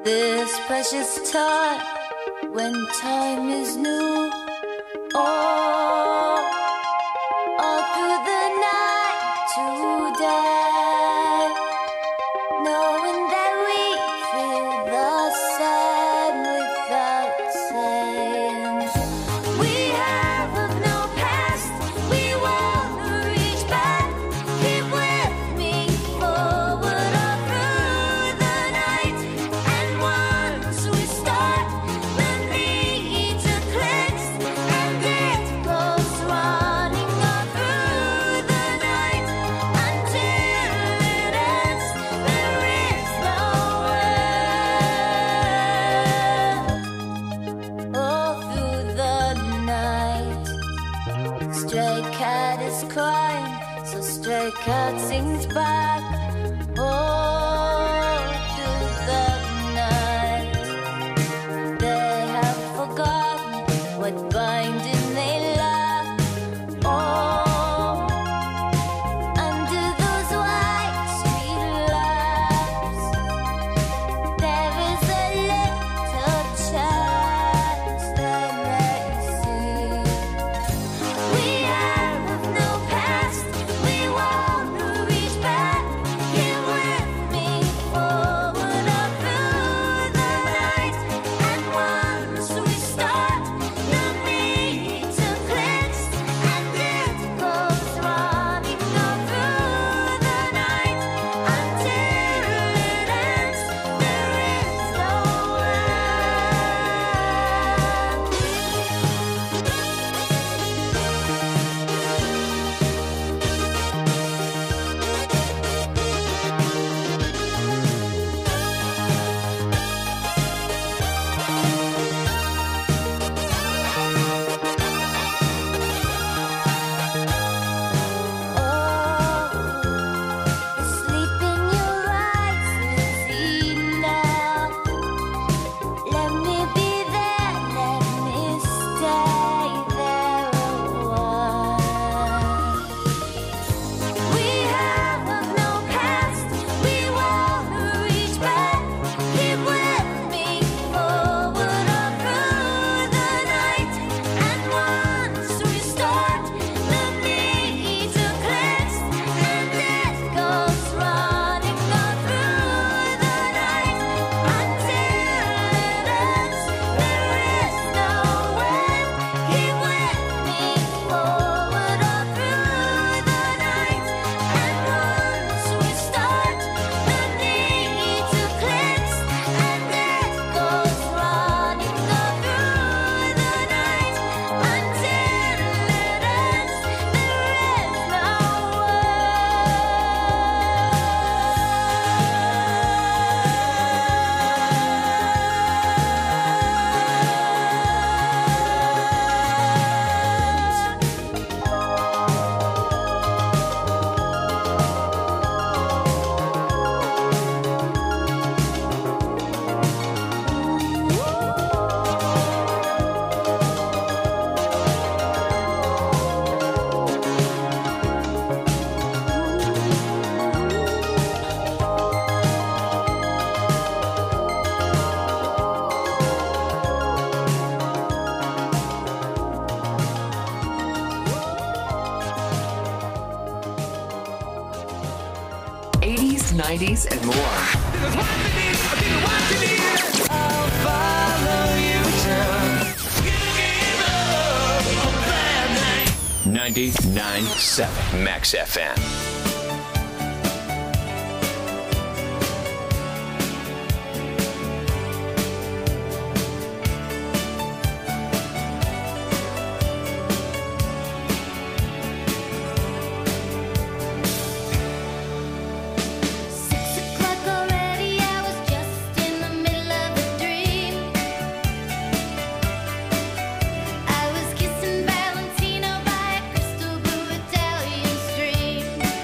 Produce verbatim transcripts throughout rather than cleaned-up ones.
This precious time, when time is new. Oh, all through the night today, knowing that we feel the same without saying. We have of no past, we wanna reach back. Keep with me forward all through the night. And once we start, the need to cleanse, and it goes running all through the night until it ends. There is no end. All through the night, stray cat is crying, so stray cat sings back. All through the night, they have forgotten what binding they lack. Oh, under those white street lamps, there is a little chance they may see. We have of no past, we wanna reach back. Here with me forward all through the night. And once we start, the need to cleanse, and it goes running all through the night until it ends. There is no sleep in your eyes, Lizzie, now. Let me be there, let me stay there a while. We have of no past, we wanna reach back. Keep with me forward all through the night. And once we start, the need to cleanse, and it goes running all through the night until it ends. There is no end. Keep with me forward all through the night. And once we start, the need to cleanse, and it goes running all through the night until it ends. There is no eighties, nineties, and more. I'll follow you till ninety-nine point seven Max F M. Six o'clock already, I was just in the middle of a dream. I was kissing Valentino by a crystal blue Italian stream.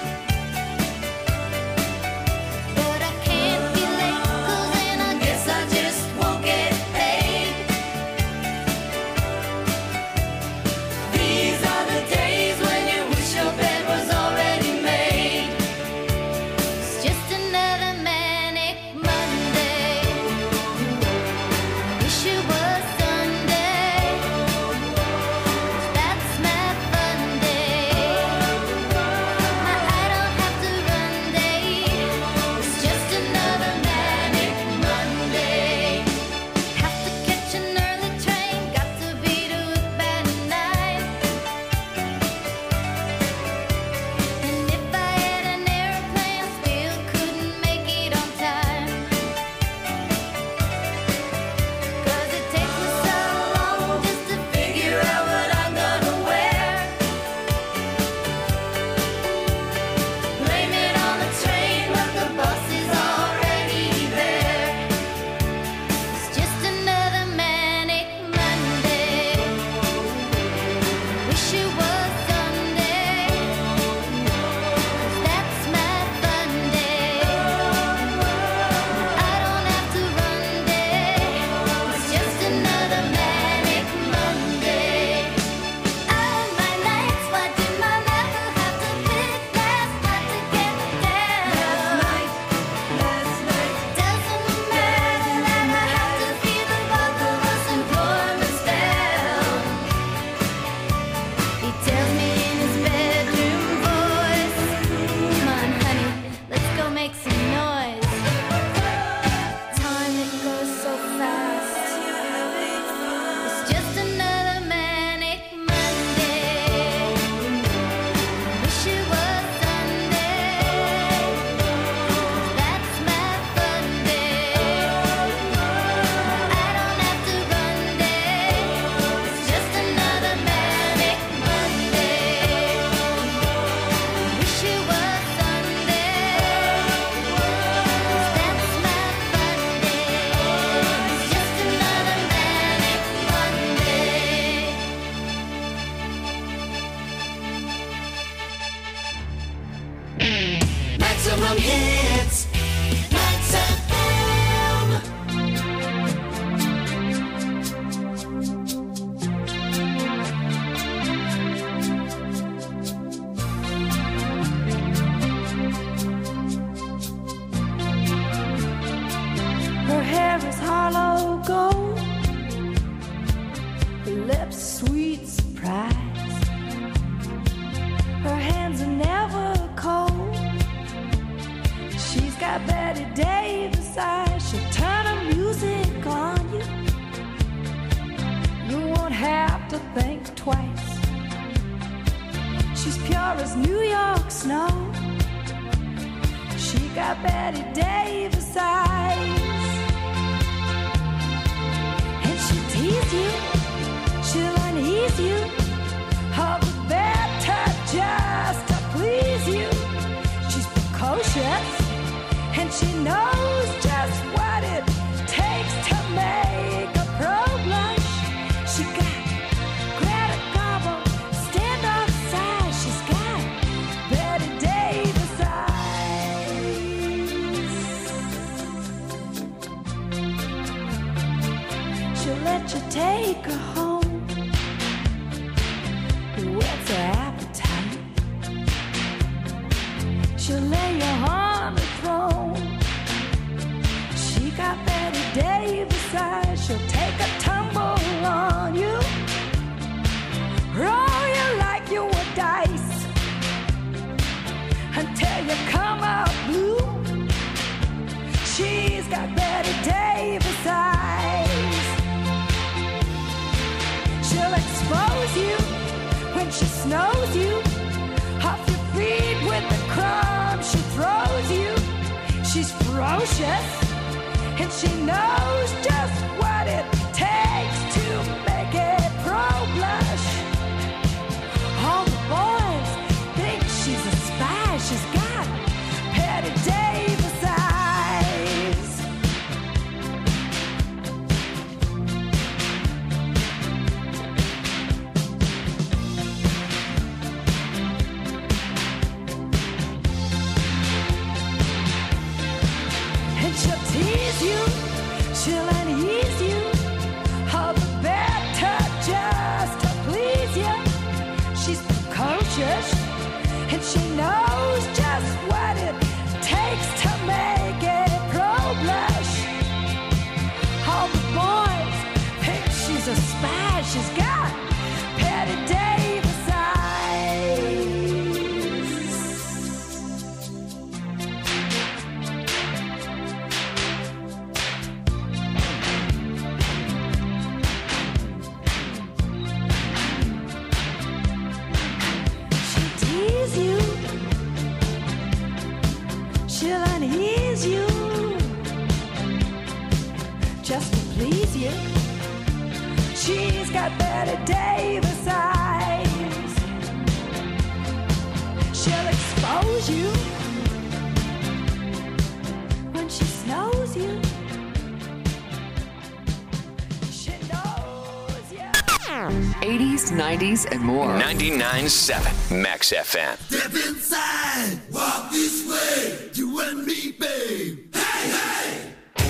Number one hits. Max F M. Her hair is hollow gold, her lips sweet surprise. Her hands are never cold. She's got Betty Davis eyes. She'll turn her music on you. You won't have to think twice. She's pure as New York snow. She got Betty Davis eyes. And she'll tease you, she'll unease you, all the better just to please you. She's precocious, and she knows just what it takes to make a pro blush. She got Greta Garbo, stand off side. She's got Betty Davis eyes. She'll let you take her home. What's her appetite? She'll lay you on the throne. She got Betty Davis eyes. She'll take a tumble on you, roll you like you were dice, until you come out blue. She's got Betty Davis eyes. She'll expose you when she snows you, off your feet with the crumbs she throws you. She's ferocious, and she knows just what it takes to make a pro blush. All the boys think she's a spy. She's got Betty Davis eyes. And she'll tease you, she'll unease you, all the better just to please you. She's precocious, and she knows just what it takes to make a pro blush. All the boys think she's a spy. She's got Betty Davis eyes. She'll tease you, she'll unease you, just to please you. She's got Betty Davis eyes. She'll expose you when she snows you. She knows you. eighties, nineties, and more. ninety-nine point seven Max F M. Step inside, walk this way, you and me, babe. Hey, hey!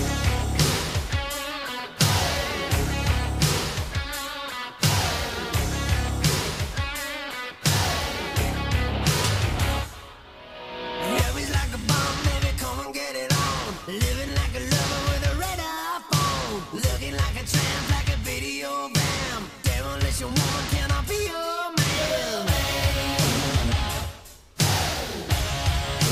Yeah, he's like a bomb, baby, come and get it on. Living like a lover with a radar phone. Looking like a tramp, like a video bam. Demolition woman, can I be your man?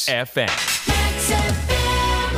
Max F M. Max F M.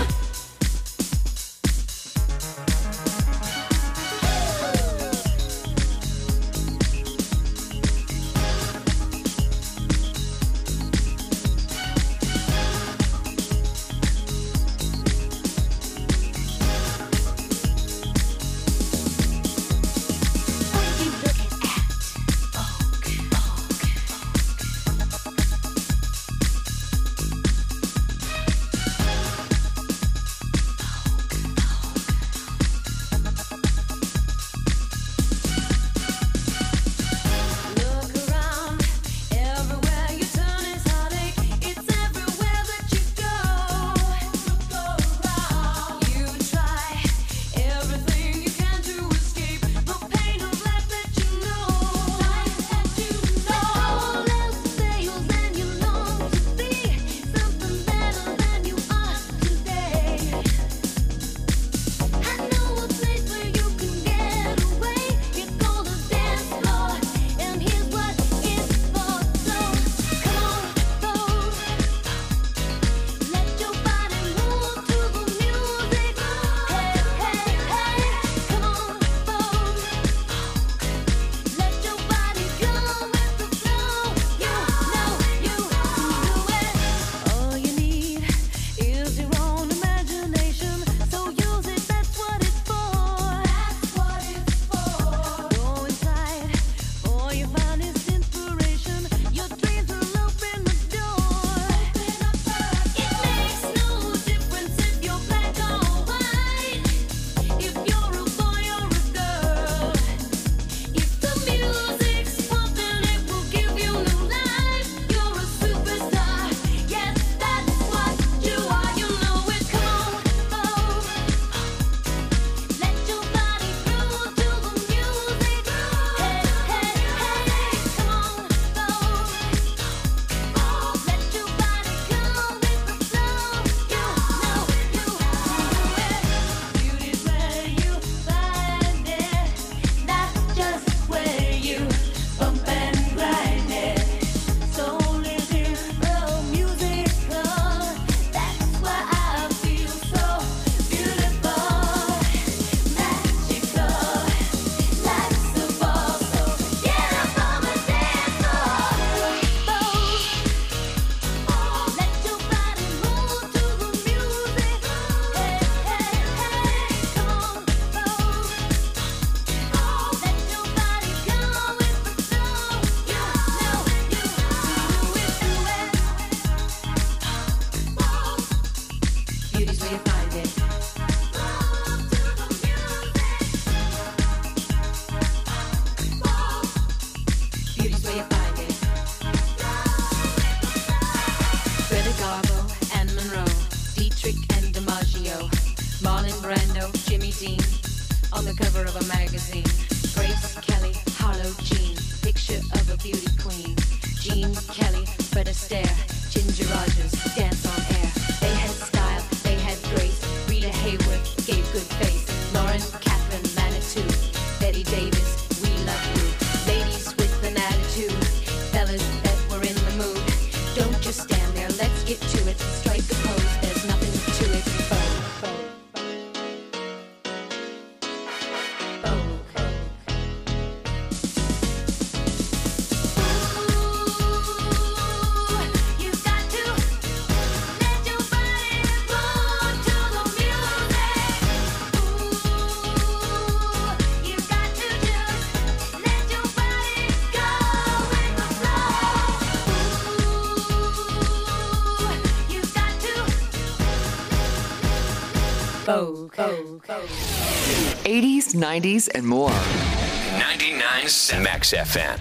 eighties, nineties, and more. ninety-nine point seven Max F M.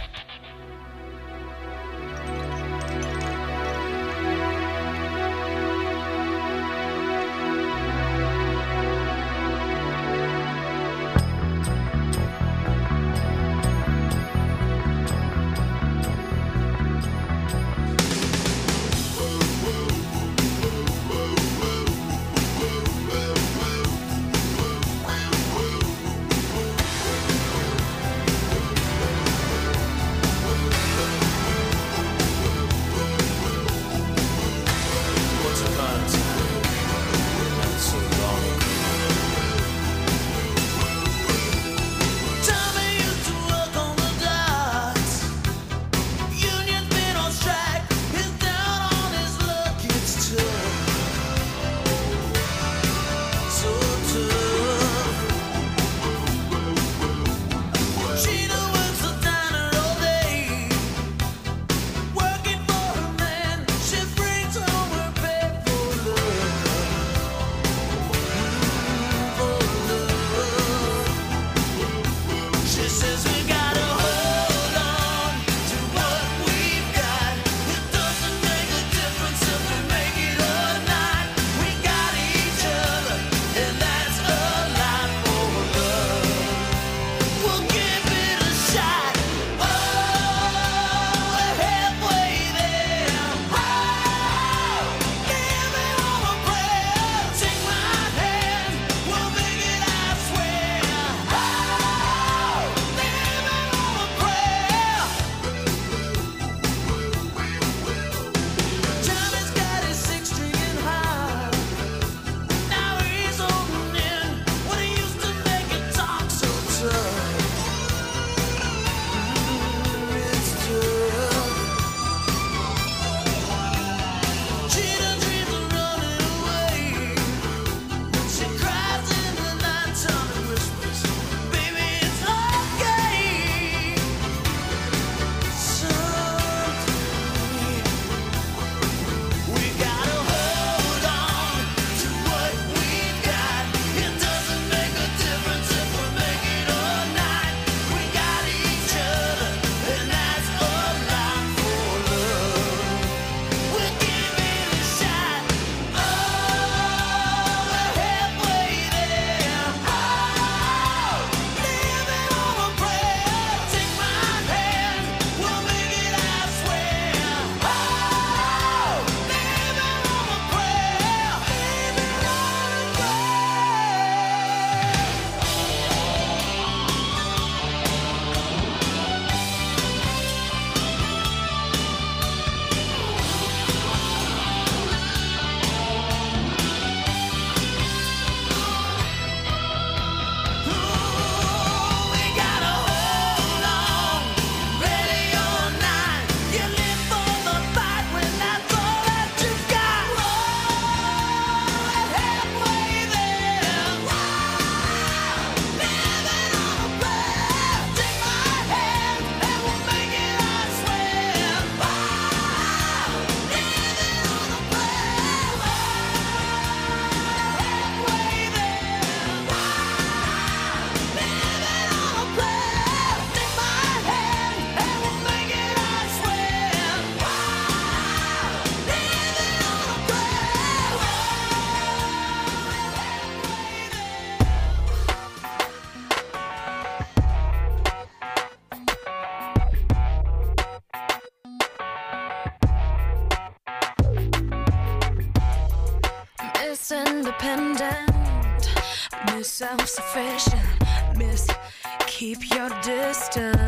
independent, Miss self-sufficient, Miss keep your distance,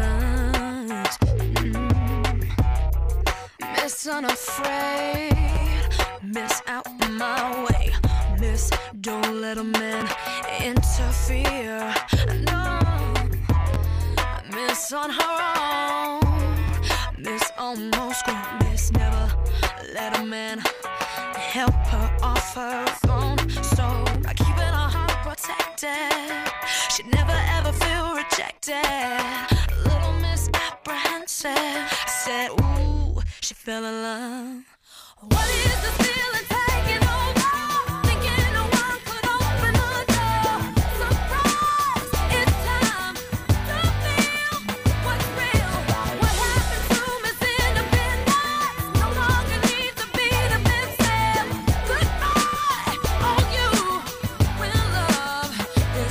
mm. Miss unafraid, Miss out my way, Miss don't let a man interfere, no, Miss on her own, Miss almost grown, Miss never let a man help her off her throne. So by keeping her heart protected, she'd never ever feel rejected. Little Miss Apprehensive, I said, ooh, she fell in love. What is this feeling taking over? Thinking no one could open the door. Surprise, it's time to feel what's real. What happened to Miss Independence? No longer need to be defensive. Goodbye, all you when love is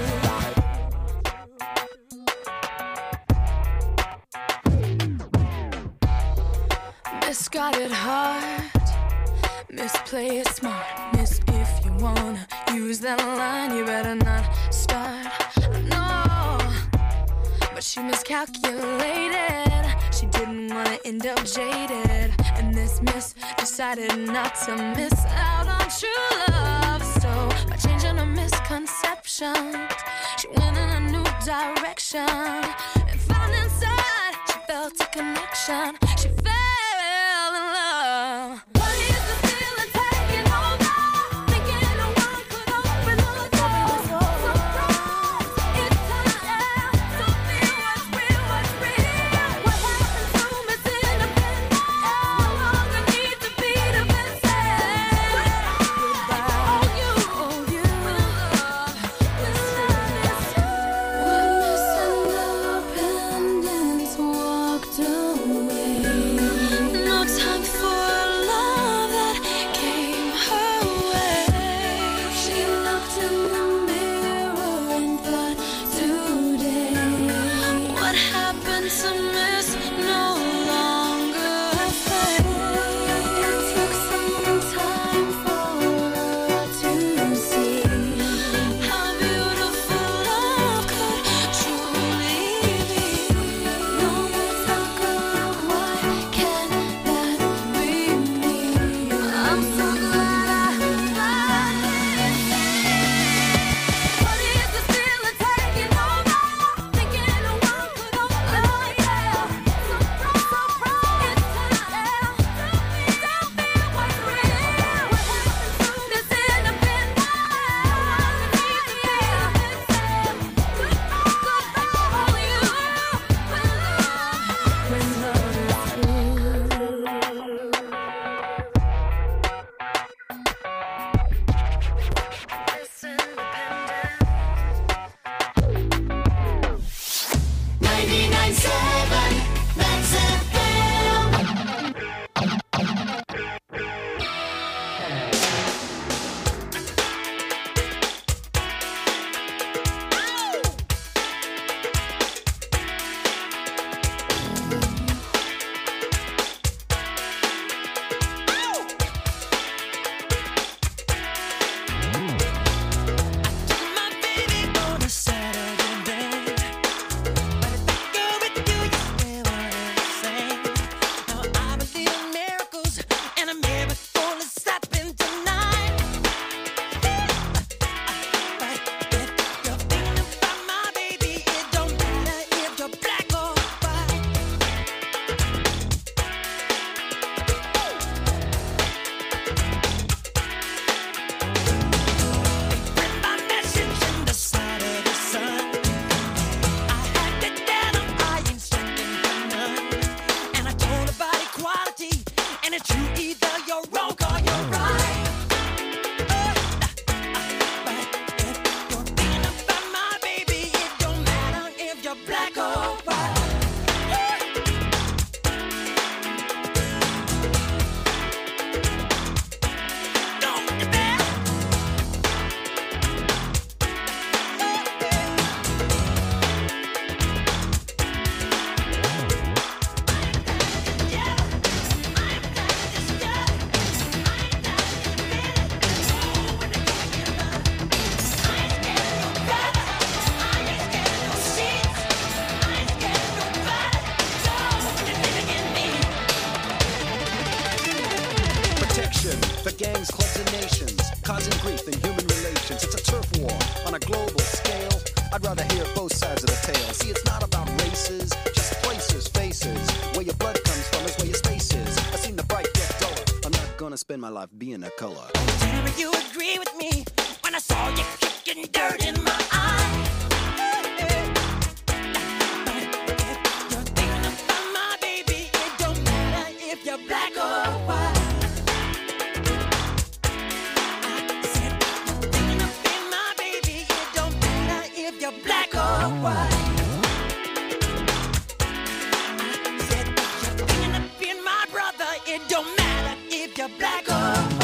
true. Misguided heart, Miss play it smart, Miss if you wanna use that line, you better not start. No, but she miscalculated. She didn't wanna end up jaded, and this Miss decided not to miss out on true love. So by changing her misconceptions, she went in a new direction and found inside she felt a connection. She fell in love. What is the feeling taking over? Thinking no one could open the door. Surprise, it's time to feel what's real, what's real. What happened to Miss Independence? No longer need to be defensive. Goodbye, all you, all you when love, when love is true. When Miss Independence walked away, no time for love that came her way. She looked in the mirror and thought, today, what happened to Miss no longer fade. It took some time for her to see how beautiful love could truly be. No more talk of why can't that be me? I'm so glad I finally see. What is this feeling taking over? Thinking no one could open the door. Surprise, surprise, it's time to feel what's real. What happened to Miss Independence? Goodbye, goodbye, all you when love, when love is ninety-nine seven, that's F M. my baby on a Saturday day. But if I go with you, you stay what I say. gotta hear both sides of the tale. See, it's not about races, just places, faces. Where your blood comes from is where your space is. I seen the bright get duller. I'm not gonna spend my life being a color. Tell me you agree with me when I saw you kicking dirt in my eye. You're thinking about my baby. It don't matter if you're black or white. I said you're thinking about my baby. It don't matter if you're black or white. I said you're thinking about my brother. It don't matter if you're black or white.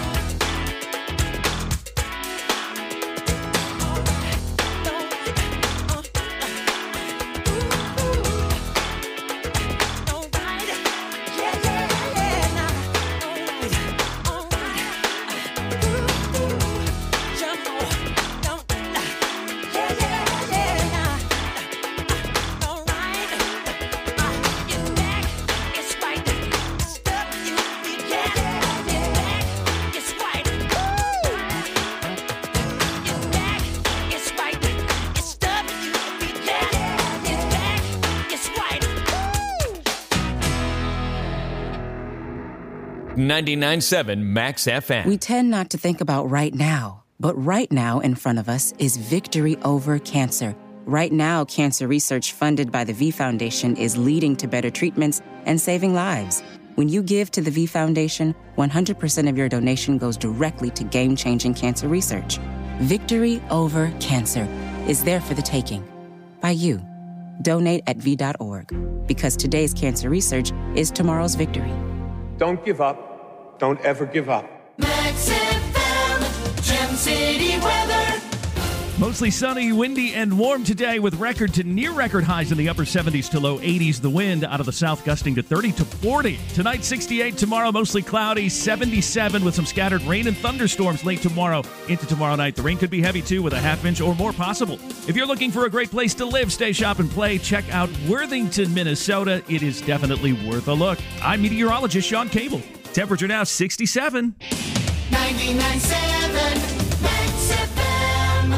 ninety-nine point seven Max F M. We tend not to think about right now, but right now in front of us is victory over cancer. Right now, cancer research funded by the V Foundation is leading to better treatments and saving lives. When you give to the V Foundation, one hundred percent of your donation goes directly to game-changing cancer research. Victory over cancer is there for the taking. By you. Donate at V dot org. Because today's cancer research is tomorrow's victory. Don't give up. Don't ever give up. Max F M, Gem City weather. Mostly sunny, windy, and warm today with record to near record highs in the upper seventies to low eighties. The wind out of the south gusting to thirty to forty. Tonight, sixty-eight. Tomorrow, mostly cloudy, seventy-seven with some scattered rain and thunderstorms late tomorrow into tomorrow night. The rain could be heavy, too, with a half inch or more possible. If you're looking for a great place to live, stay, shop, and play, check out Worthington, Minnesota. It is definitely worth a look. I'm meteorologist Sean Cable. Temperature now sixty-seven. ninety-nine point seven Max F M.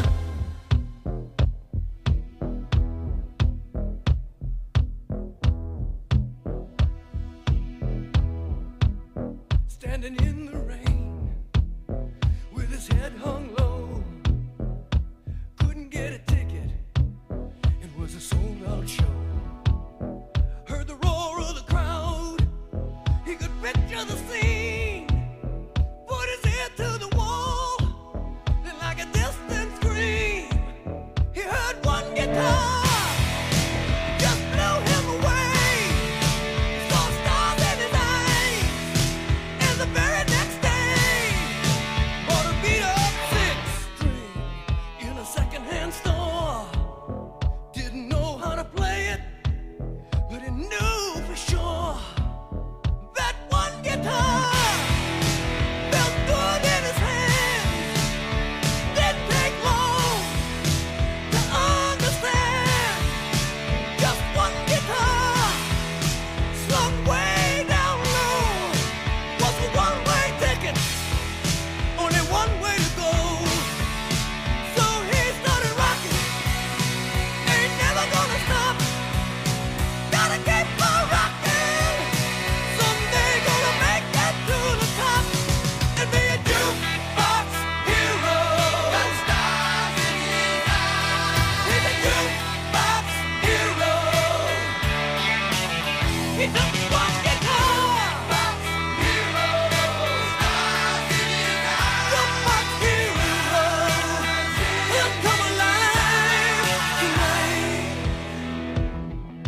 Standing in the rain with his head hung low, couldn't get a ticket, it was a sold out show. Heard the roar of the crowd, he could picture the scene, put his ear to the wall, then like a distant scream, he heard one guitar. Just blew him away. Saw stars in his eyes. And the very next day, bought a beat-up six-string in a second-hand store. Didn't know how to play it, but he knew for sure that one guitar felt good in his hands. Didn't take long to understand. Just one guitar slung way down low was a one-way ticket, only one way to go. So he started rocking, ain't never gonna stop. Gotta keep on rocking, someday gonna make it to the top and be a jukebox hero. Got stars in his eyes. He's a jukebox hero. He took one guitar, box hero. Stars in his eyes. Jukebox hero. He'll come alive tonight.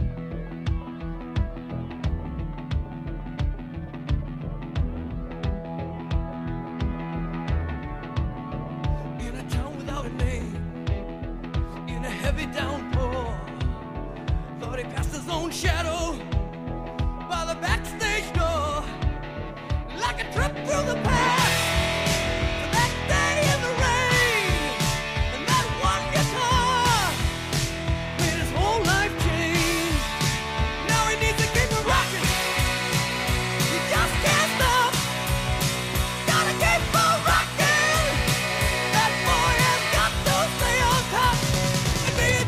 In a town without a name, in a heavy downpour, thought he passed his own shadow by the backstage door, like a trip through the past. To that day in the rain, and that one guitar made his whole life change. Now he needs to keep it rocking. He just can't stop. Gotta keep on rocking. That boy has got to stay on top and be a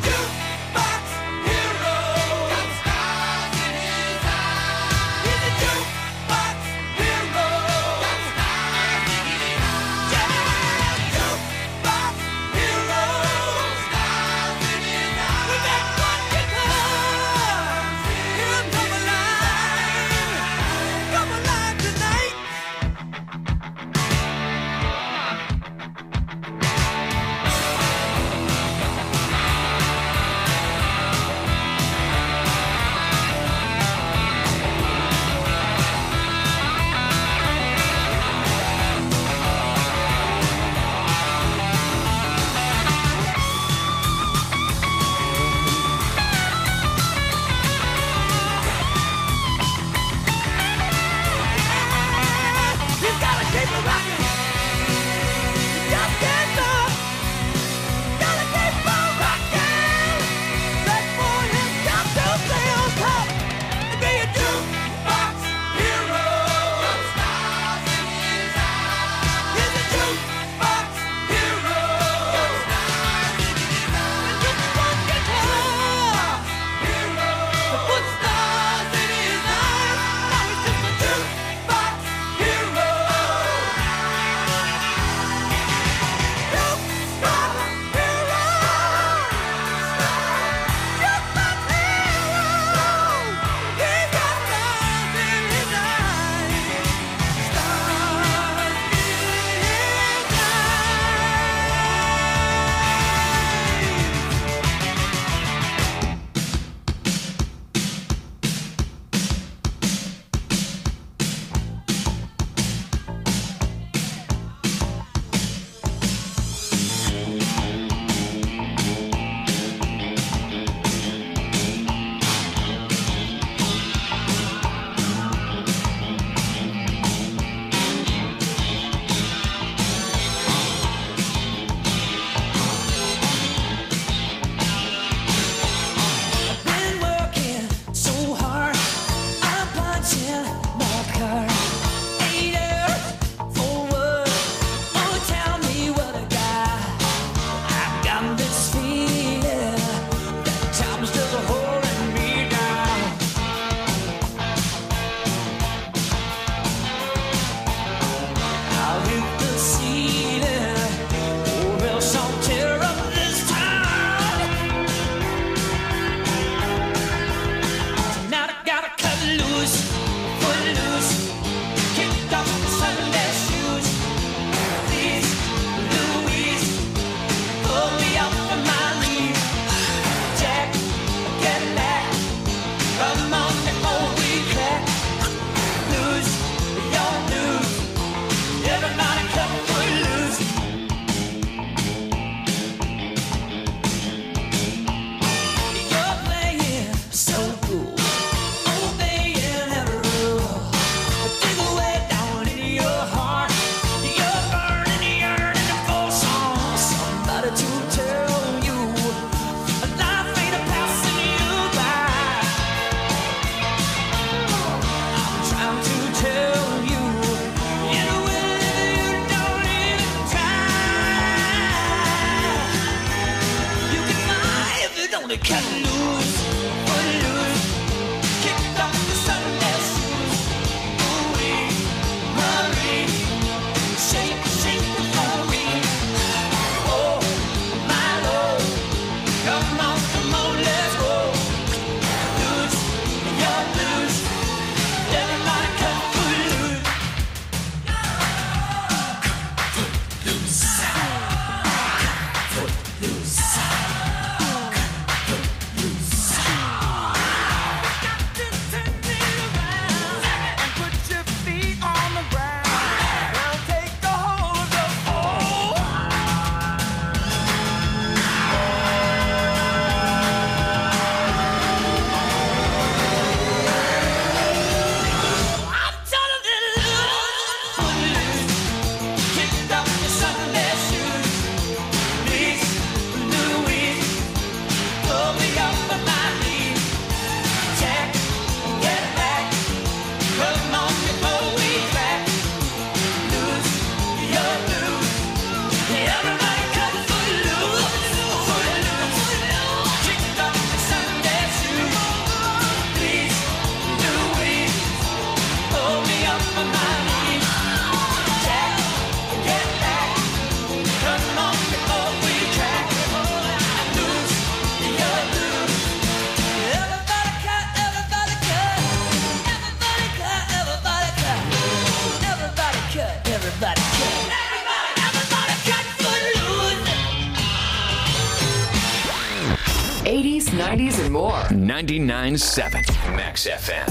nineties, and more. ninety-nine point seven Max F M.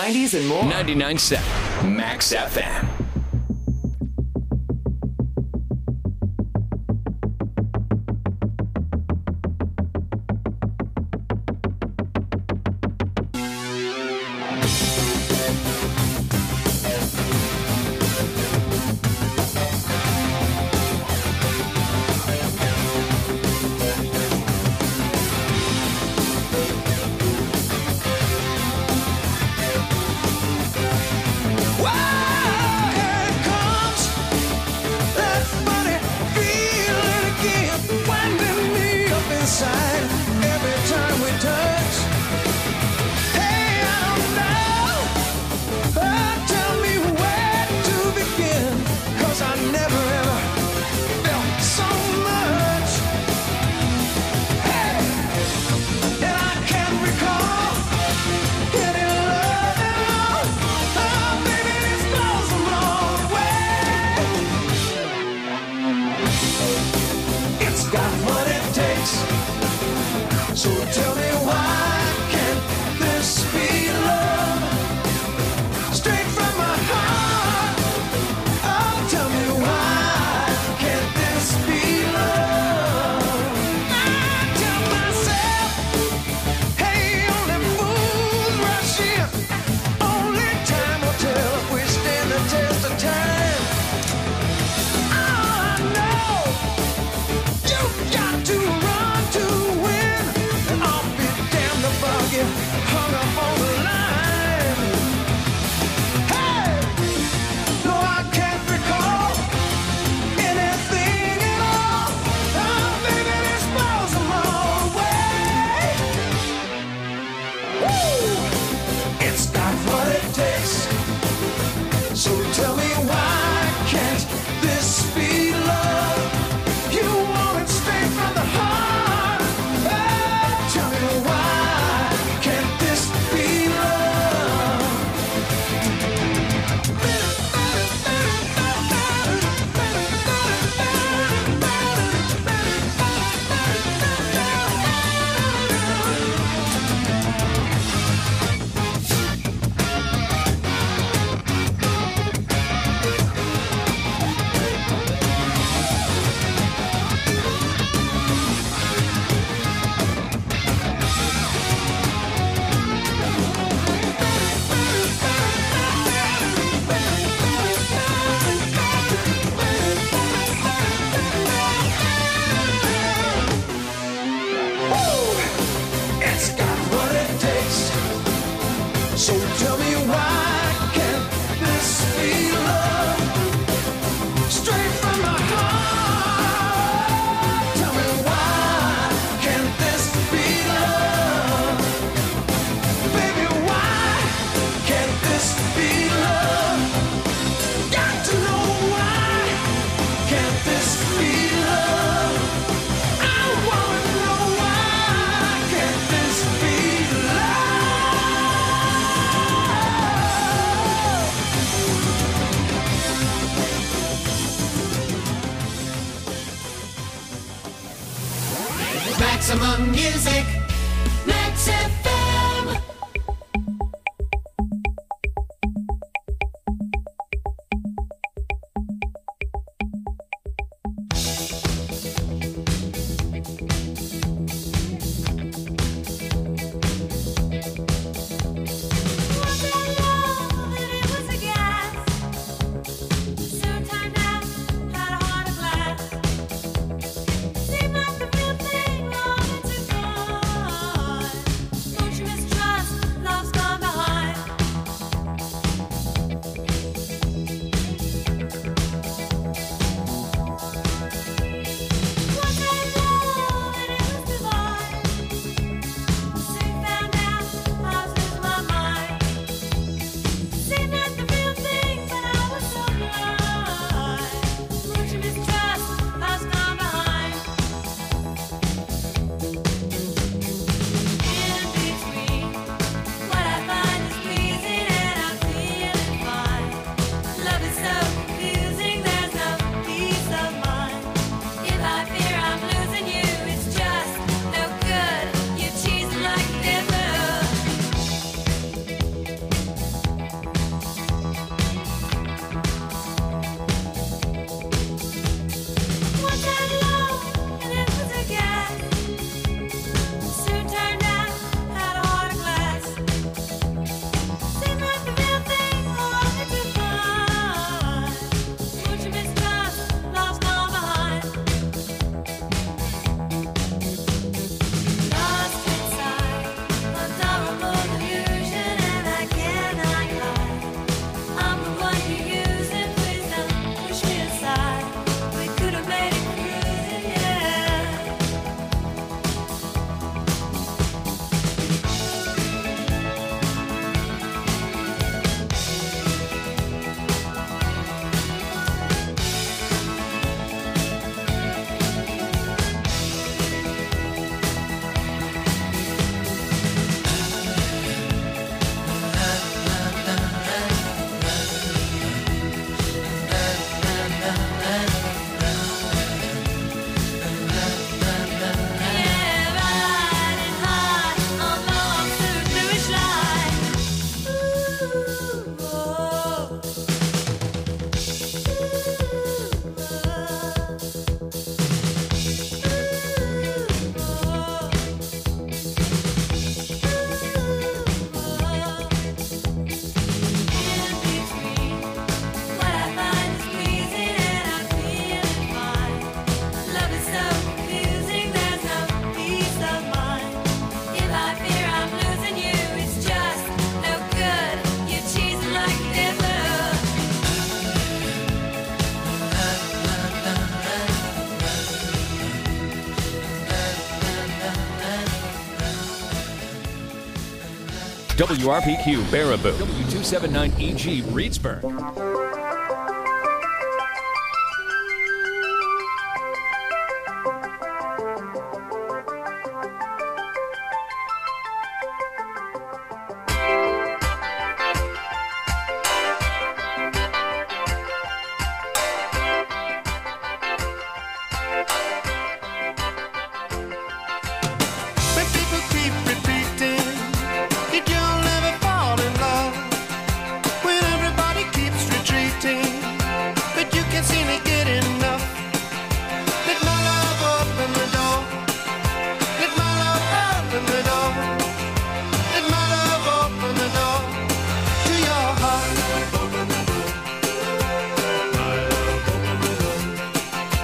nineties, and more. ninety-nine point seven Max F M. Maximum music, Max F M. Seemed like the real thing, wanted to go. W R P Q Baraboo. W two seventy-nine E G Reedsburg.